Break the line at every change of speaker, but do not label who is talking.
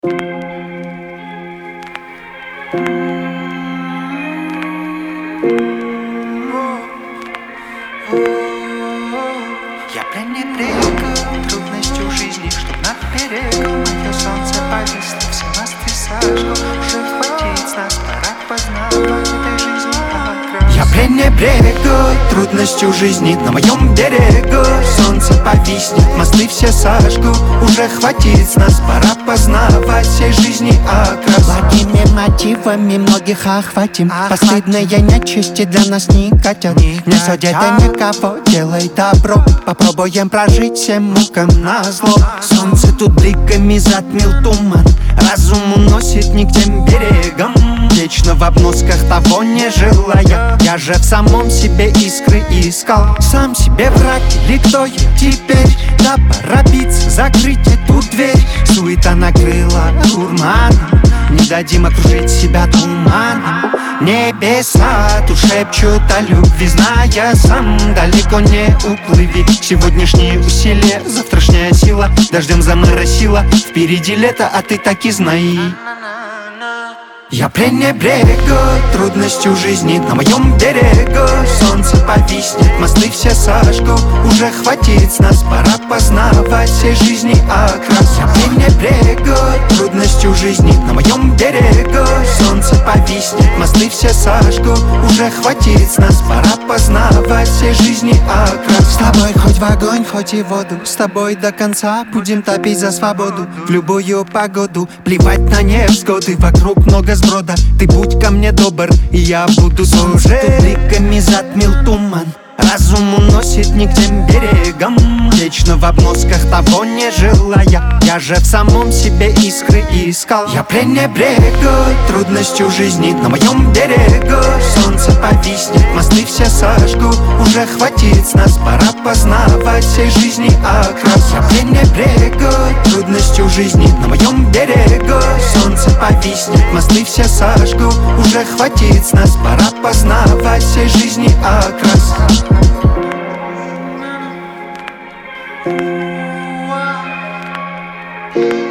Я пренебрегаю трудностью жизни, чтоб над берегом мое солнце повисло, все мосты сожгу. Уже хватит с нас, пора познавать этой жизни окрас. Я пренебрегаю трудностью жизни, на моем берегу солнце повиснет, мосты все сожгу. Уже хватит с нас, пора познавать всей жизни окрас.
Благими мотивами многих охватим. Постыдные нечисти для нас не катят, не судят и никого, делай добро. Попробуем прожить всем мукам назло. Солнце тут бликами затмил туман, разум уносит не к тем берегам. Вечно в обносках того не желая, я же в самом себе искры искал. Сам себе враг или кто я теперь? Да пора биться, закрыть эту дверь. Суета накрыла дурманом, не дадим окружить себя туманом. Небеса тут шепчут о любви, зная сам, далеко не уплыви. Сегодняшние усилия, завтрашняя сила дождем заморосила. Впереди лето, а ты так и знай. Я пренебрегаю трудностью жизни, на моем берегу солнце повиснет, мосты все сожгу. Уже хватит с нас, пора познавать всей жизни окрас. Я пренебрегаю трудностью жизни, на моем берегу солнце повиснет, мосты все сожгу. Уже хватит с нас, пора познавать всей жизни окрас. С тобой хоть в огонь, хоть и в воду, с тобой до конца будем топить за свободу. В любую погоду, плевать на невзгоды, вокруг много сброда. Ты будь ко мне добр, и я буду служить. Бликами затмил туман, разум уносит не к тем берегам. Вечно в обносках того не желая, я же в самом себе искры искал. Я пренебрегаю трудностью жизни, на моем берегу солнце повиснет, мосты все сожгу. Уже хватит с нас, пора познавать всей жизни окрас. Я пренебрегаю трудностью жизни, на моем берегу солнце повиснет, мосты все сожгу. Уже хватит с нас, пора познавать всей жизни окрас.
Ooh,